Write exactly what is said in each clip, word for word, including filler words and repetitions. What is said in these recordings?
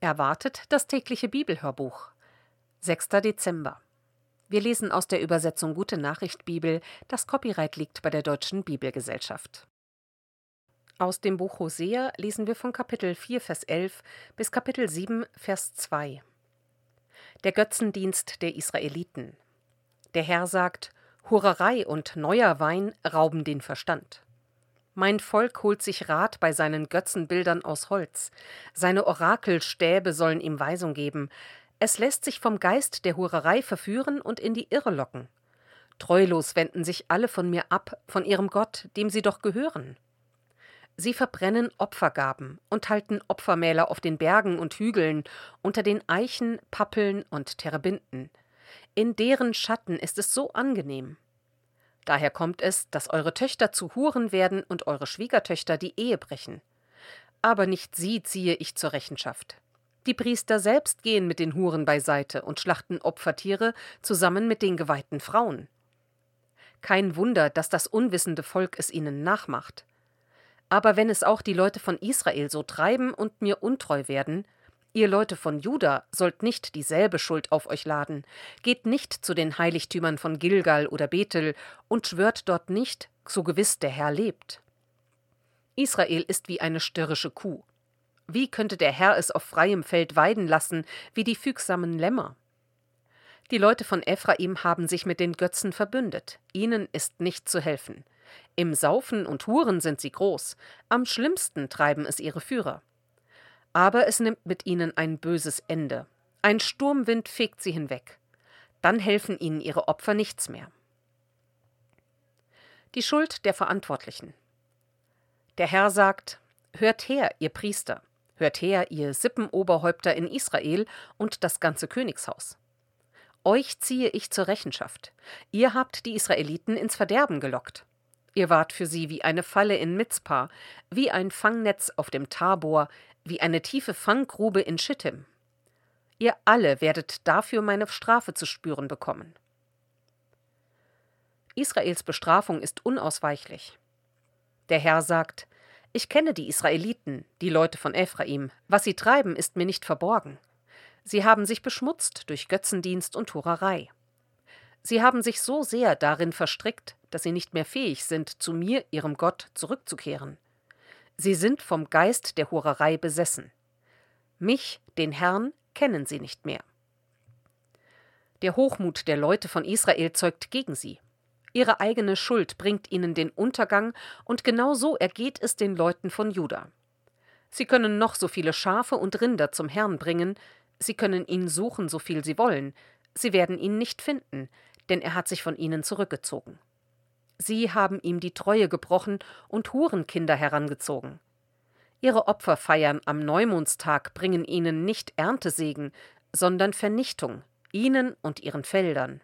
Erwartet das tägliche Bibelhörbuch. sechster Dezember. Wir lesen aus der Übersetzung Gute Nachricht Bibel. Das Copyright liegt bei der Deutschen Bibelgesellschaft. Aus dem Buch Hosea lesen wir von Kapitel vier, Vers elf bis Kapitel sieben, Vers zwei. Der Götzendienst der Israeliten. Der Herr sagt: Hurerei und neuer Wein rauben den Verstand. Mein Volk holt sich Rat bei seinen Götzenbildern aus Holz. Seine Orakelstäbe sollen ihm Weisung geben. Es lässt sich vom Geist der Hurerei verführen und in die Irre locken. Treulos wenden sich alle von mir ab, von ihrem Gott, dem sie doch gehören. Sie verbrennen Opfergaben und halten Opfermäler auf den Bergen und Hügeln, unter den Eichen, Pappeln und Terebinden. In deren Schatten ist es so angenehm. Daher kommt es, dass eure Töchter zu Huren werden und eure Schwiegertöchter die Ehe brechen. Aber nicht sie ziehe ich zur Rechenschaft. Die Priester selbst gehen mit den Huren beiseite und schlachten Opfertiere zusammen mit den geweihten Frauen. Kein Wunder, dass das unwissende Volk es ihnen nachmacht. Aber wenn es auch die Leute von Israel so treiben und mir untreu werden, ihr Leute von Juda sollt nicht dieselbe Schuld auf euch laden. Geht nicht zu den Heiligtümern von Gilgal oder Bethel und schwört dort nicht, so gewiss der Herr lebt. Israel ist wie eine störrische Kuh. Wie könnte der Herr es auf freiem Feld weiden lassen, wie die fügsamen Lämmer? Die Leute von Ephraim haben sich mit den Götzen verbündet. Ihnen ist nicht zu helfen. Im Saufen und Huren sind sie groß. Am schlimmsten treiben es ihre Führer. Aber es nimmt mit ihnen ein böses Ende. Ein Sturmwind fegt sie hinweg. Dann helfen ihnen ihre Opfer nichts mehr. Die Schuld der Verantwortlichen. Der Herr sagt: Hört her, ihr Priester, hört her, ihr Sippenoberhäupter in Israel und das ganze Königshaus. Euch ziehe ich zur Rechenschaft. Ihr habt die Israeliten ins Verderben gelockt. Ihr wart für sie wie eine Falle in Mizpa, wie ein Fangnetz auf dem Tabor, wie eine tiefe Fanggrube in Schittim. Ihr alle werdet dafür meine Strafe zu spüren bekommen. Israels Bestrafung ist unausweichlich. Der Herr sagt: Ich kenne die Israeliten, die Leute von Ephraim. Was sie treiben, ist mir nicht verborgen. Sie haben sich beschmutzt durch Götzendienst und Hurerei. Sie haben sich so sehr darin verstrickt, dass sie nicht mehr fähig sind, zu mir, ihrem Gott, zurückzukehren. Sie sind vom Geist der Hurerei besessen. Mich, den Herrn, kennen sie nicht mehr. Der Hochmut der Leute von Israel zeugt gegen sie. Ihre eigene Schuld bringt ihnen den Untergang, und genau so ergeht es den Leuten von Juda. Sie können noch so viele Schafe und Rinder zum Herrn bringen, sie können ihn suchen, so viel sie wollen, sie werden ihn nicht finden, denn er hat sich von ihnen zurückgezogen. Sie haben ihm die Treue gebrochen und Hurenkinder herangezogen. Ihre Opferfeiern am Neumondstag bringen ihnen nicht Erntesegen, sondern Vernichtung, ihnen und ihren Feldern.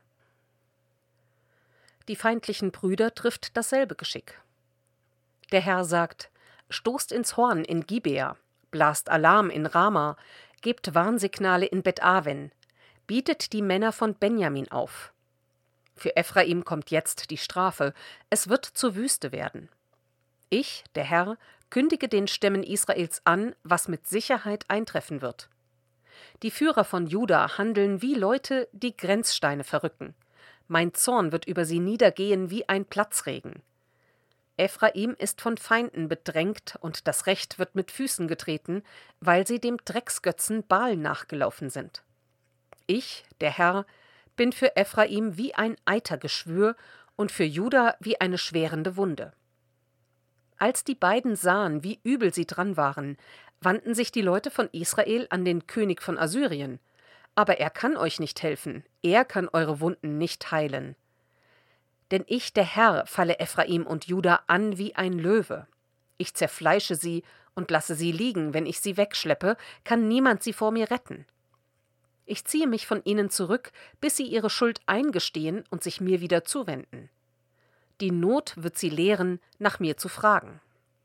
Die feindlichen Brüder trifft dasselbe Geschick. Der Herr sagt: Stoßt ins Horn in Gibea, blast Alarm in Rama, gebt Warnsignale in Bet-Aven, bietet die Männer von Benjamin auf. Für Ephraim kommt jetzt die Strafe, es wird zur Wüste werden. Ich, der Herr, kündige den Stämmen Israels an, was mit Sicherheit eintreffen wird. Die Führer von Juda handeln wie Leute, die Grenzsteine verrücken. Mein Zorn wird über sie niedergehen wie ein Platzregen. Ephraim ist von Feinden bedrängt und das Recht wird mit Füßen getreten, weil sie dem Drecksgötzen Baal nachgelaufen sind. Ich, der Herr, bin für Ephraim wie ein Eitergeschwür und für Juda wie eine schwerende Wunde. Als die beiden sahen, wie übel sie dran waren, wandten sich die Leute von Israel an den König von Assyrien. Aber er kann euch nicht helfen, er kann eure Wunden nicht heilen. Denn ich, der Herr, falle Ephraim und Juda an wie ein Löwe. Ich zerfleische sie und lasse sie liegen. Wenn ich sie wegschleppe, kann niemand sie vor mir retten. Ich ziehe mich von ihnen zurück, bis sie ihre Schuld eingestehen und sich mir wieder zuwenden. Die Not wird sie lehren, nach mir zu fragen.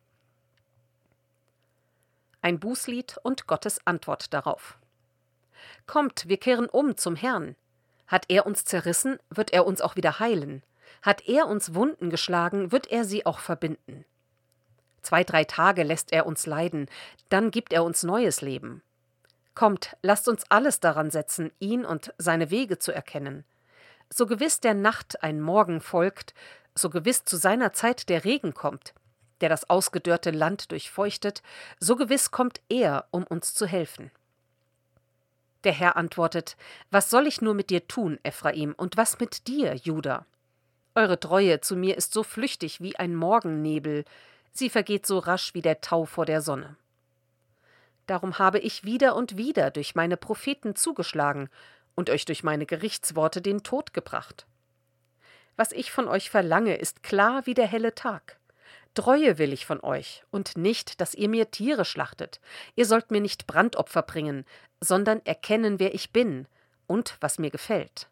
Ein Bußlied und Gottes Antwort darauf. Kommt, wir kehren um zum Herrn. Hat er uns zerrissen, wird er uns auch wieder heilen. Hat er uns Wunden geschlagen, wird er sie auch verbinden. Zwei, drei Tage lässt er uns leiden, dann gibt er uns neues Leben. Kommt, lasst uns alles daran setzen, ihn und seine Wege zu erkennen. So gewiss der Nacht ein Morgen folgt, so gewiss zu seiner Zeit der Regen kommt, der das ausgedörrte Land durchfeuchtet, so gewiss kommt er, um uns zu helfen. Der Herr antwortet: Was soll ich nur mit dir tun, Ephraim, und was mit dir, Juda? Eure Treue zu mir ist so flüchtig wie ein Morgennebel, sie vergeht so rasch wie der Tau vor der Sonne. Darum habe ich wieder und wieder durch meine Propheten zugeschlagen und euch durch meine Gerichtsworte den Tod gebracht. Was ich von euch verlange, ist klar wie der helle Tag. Treue will ich von euch und nicht, dass ihr mir Tiere schlachtet. Ihr sollt mir nicht Brandopfer bringen, sondern erkennen, wer ich bin und was mir gefällt.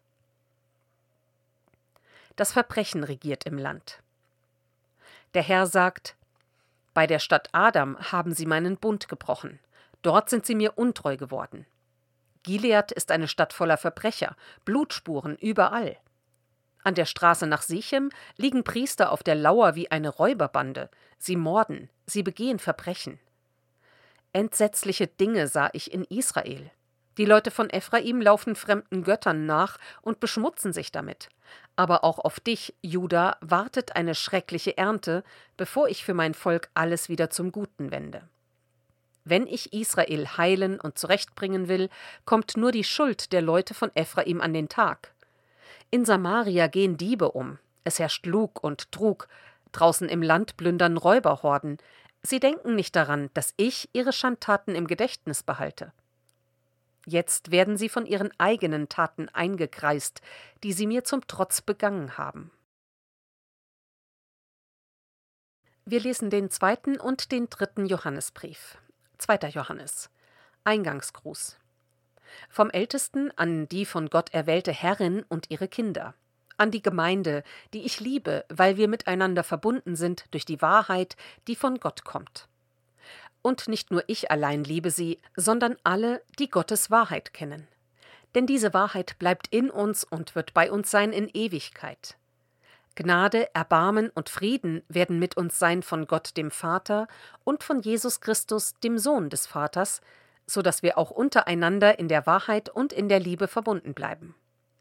Das Verbrechen regiert im Land. Der Herr sagt: Bei der Stadt Adam haben sie meinen Bund gebrochen. Dort sind sie mir untreu geworden. Gilead ist eine Stadt voller Verbrecher, Blutspuren überall. An der Straße nach Sichem liegen Priester auf der Lauer wie eine Räuberbande. Sie morden, sie begehen Verbrechen. Entsetzliche Dinge sah ich in Israel. Die Leute von Ephraim laufen fremden Göttern nach und beschmutzen sich damit. Aber auch auf dich, Juda, wartet eine schreckliche Ernte, bevor ich für mein Volk alles wieder zum Guten wende. Wenn ich Israel heilen und zurechtbringen will, kommt nur die Schuld der Leute von Ephraim an den Tag. In Samaria gehen Diebe um, es herrscht Lug und Trug, draußen im Land plündern Räuberhorden. Sie denken nicht daran, dass ich ihre Schandtaten im Gedächtnis behalte. Jetzt werden sie von ihren eigenen Taten eingekreist, die sie mir zum Trotz begangen haben. Wir lesen den zweiten und den dritten Johannesbrief. Zweiter Johannes. Eingangsgruß. Vom Ältesten an die von Gott erwählte Herrin und ihre Kinder. An die Gemeinde, die ich liebe, weil wir miteinander verbunden sind durch die Wahrheit, die von Gott kommt. Und nicht nur ich allein liebe sie, sondern alle, die Gottes Wahrheit kennen. Denn diese Wahrheit bleibt in uns und wird bei uns sein in Ewigkeit. Gnade, Erbarmen und Frieden werden mit uns sein von Gott dem Vater und von Jesus Christus, dem Sohn des Vaters, so dass wir auch untereinander in der Wahrheit und in der Liebe verbunden bleiben.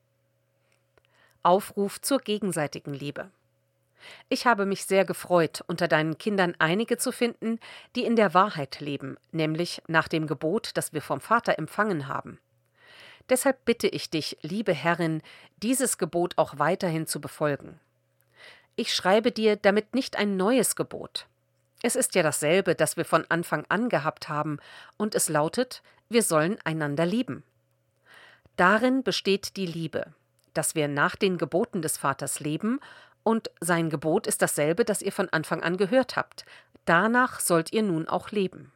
Aufruf zur gegenseitigen Liebe. Ich habe mich sehr gefreut, unter deinen Kindern einige zu finden, die in der Wahrheit leben, nämlich nach dem Gebot, das wir vom Vater empfangen haben. Deshalb bitte ich dich, liebe Herrin, dieses Gebot auch weiterhin zu befolgen. Ich schreibe dir damit nicht ein neues Gebot. Es ist ja dasselbe, das wir von Anfang an gehabt haben, und es lautet: Wir sollen einander lieben. Darin besteht die Liebe, dass wir nach den Geboten des Vaters leben, und sein Gebot ist dasselbe, das ihr von Anfang an gehört habt. Danach sollt ihr nun auch leben.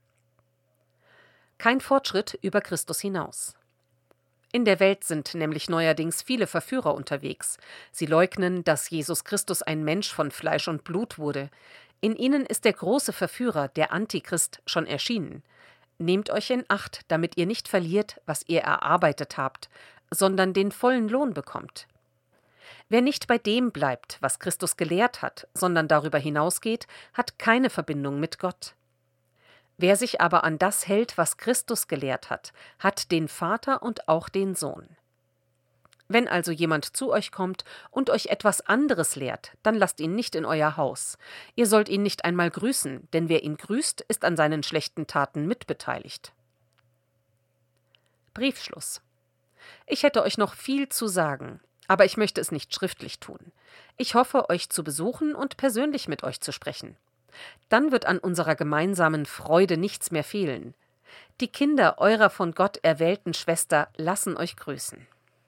Kein Fortschritt über Christus hinaus. In der Welt sind nämlich neuerdings viele Verführer unterwegs. Sie leugnen, dass Jesus Christus ein Mensch von Fleisch und Blut wurde. In ihnen ist der große Verführer, der Antichrist, schon erschienen. Nehmt euch in Acht, damit ihr nicht verliert, was ihr erarbeitet habt, sondern den vollen Lohn bekommt. Wer nicht bei dem bleibt, was Christus gelehrt hat, sondern darüber hinausgeht, hat keine Verbindung mit Gott. Wer sich aber an das hält, was Christus gelehrt hat, hat den Vater und auch den Sohn. Wenn also jemand zu euch kommt und euch etwas anderes lehrt, dann lasst ihn nicht in euer Haus. Ihr sollt ihn nicht einmal grüßen, denn wer ihn grüßt, ist an seinen schlechten Taten mitbeteiligt. Briefschluss. Ich hätte euch noch viel zu sagen, aber ich möchte es nicht schriftlich tun. Ich hoffe, euch zu besuchen und persönlich mit euch zu sprechen. Dann wird an unserer gemeinsamen Freude nichts mehr fehlen. Die Kinder eurer von Gott erwählten Schwester lassen euch grüßen.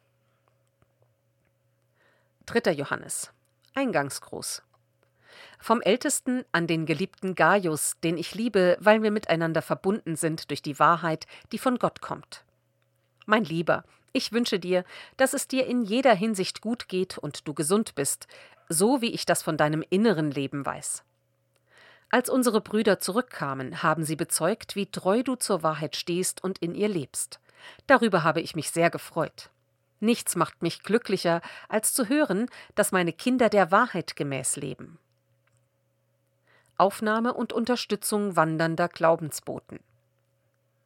Dritter Johannes. Eingangsgruß. Vom Ältesten an den geliebten Gaius, den ich liebe, weil wir miteinander verbunden sind durch die Wahrheit, die von Gott kommt. Mein Lieber, ich wünsche dir, dass es dir in jeder Hinsicht gut geht und du gesund bist, so wie ich das von deinem inneren Leben weiß. Als unsere Brüder zurückkamen, haben sie bezeugt, wie treu du zur Wahrheit stehst und in ihr lebst. Darüber habe ich mich sehr gefreut. Nichts macht mich glücklicher, als zu hören, dass meine Kinder der Wahrheit gemäß leben. Aufnahme und Unterstützung wandernder Glaubensboten.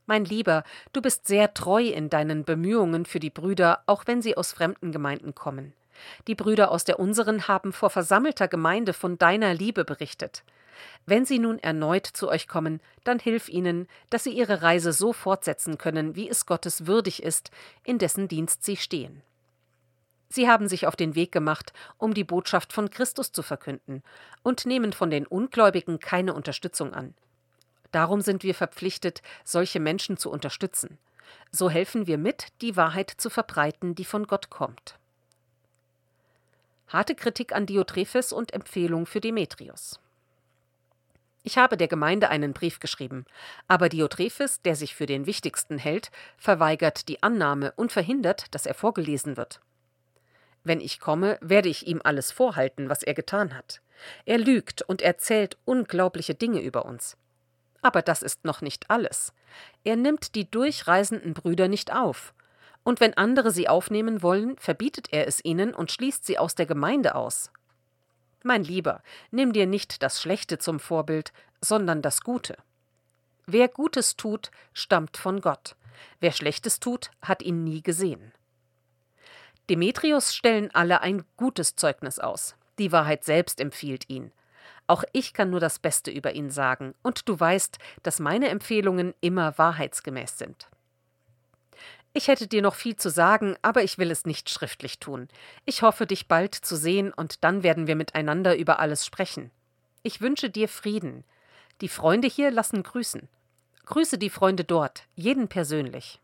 Mein Lieber, du bist sehr treu in deinen Bemühungen für die Brüder, auch wenn sie aus fremden Gemeinden kommen. Die Brüder aus der unseren haben vor versammelter Gemeinde von deiner Liebe berichtet. Wenn sie nun erneut zu euch kommen, dann hilf ihnen, dass sie ihre Reise so fortsetzen können, wie es Gottes würdig ist, in dessen Dienst sie stehen. Sie haben sich auf den Weg gemacht, um die Botschaft von Christus zu verkünden, und nehmen von den Ungläubigen keine Unterstützung an. Darum sind wir verpflichtet, solche Menschen zu unterstützen. So helfen wir mit, die Wahrheit zu verbreiten, die von Gott kommt. Harte Kritik an Diotrephes und Empfehlung für Demetrius. Ich habe der Gemeinde einen Brief geschrieben, aber Diotrephes, der sich für den wichtigsten hält, verweigert die Annahme und verhindert, dass er vorgelesen wird. Wenn ich komme, werde ich ihm alles vorhalten, was er getan hat. Er lügt und erzählt unglaubliche Dinge über uns. Aber das ist noch nicht alles. Er nimmt die durchreisenden Brüder nicht auf. Und wenn andere sie aufnehmen wollen, verbietet er es ihnen und schließt sie aus der Gemeinde aus. Mein Lieber, nimm dir nicht das Schlechte zum Vorbild, sondern das Gute. Wer Gutes tut, stammt von Gott. Wer Schlechtes tut, hat ihn nie gesehen. Demetrius stellen alle ein gutes Zeugnis aus. Die Wahrheit selbst empfiehlt ihn. Auch ich kann nur das Beste über ihn sagen, und du weißt, dass meine Empfehlungen immer wahrheitsgemäß sind. Ich hätte dir noch viel zu sagen, aber ich will es nicht schriftlich tun. Ich hoffe, dich bald zu sehen, und dann werden wir miteinander über alles sprechen. Ich wünsche dir Frieden. Die Freunde hier lassen grüßen. Grüße die Freunde dort, jeden persönlich.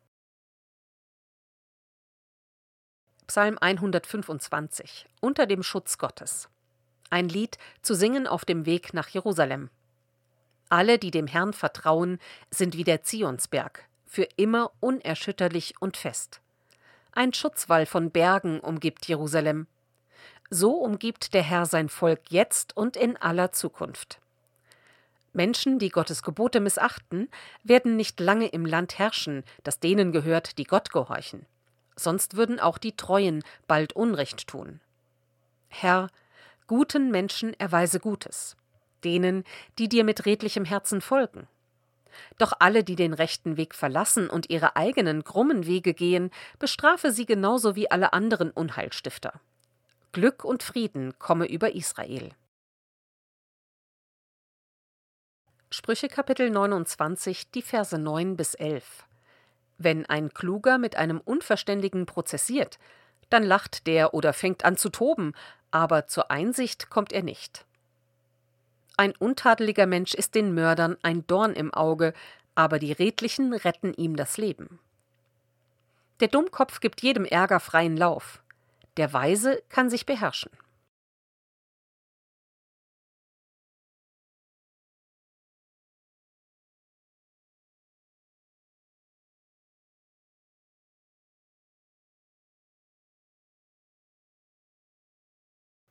Psalm hundertfünfundzwanzig. Unter dem Schutz Gottes. Ein Lied zu singen auf dem Weg nach Jerusalem. Alle, die dem Herrn vertrauen, sind wie der Zionsberg, für immer unerschütterlich und fest. Ein Schutzwall von Bergen umgibt Jerusalem. So umgibt der Herr sein Volk jetzt und in aller Zukunft. Menschen, die Gottes Gebote missachten, werden nicht lange im Land herrschen, das denen gehört, die Gott gehorchen. Sonst würden auch die Treuen bald Unrecht tun. Herr, guten Menschen erweise Gutes, denen, die dir mit redlichem Herzen folgen. Doch alle, die den rechten Weg verlassen und ihre eigenen krummen Wege gehen, bestrafe sie genauso wie alle anderen Unheilstifter. Glück und Frieden komme über Israel. Sprüche Kapitel neunundzwanzig, die Verse neun bis elf. Wenn ein Kluger mit einem Unverständigen prozessiert, dann lacht der oder fängt an zu toben, aber zur Einsicht kommt er nicht. Ein untadeliger Mensch ist den Mördern ein Dorn im Auge, aber die Redlichen retten ihm das Leben. Der Dummkopf gibt jedem Ärger freien Lauf. Der Weise kann sich beherrschen.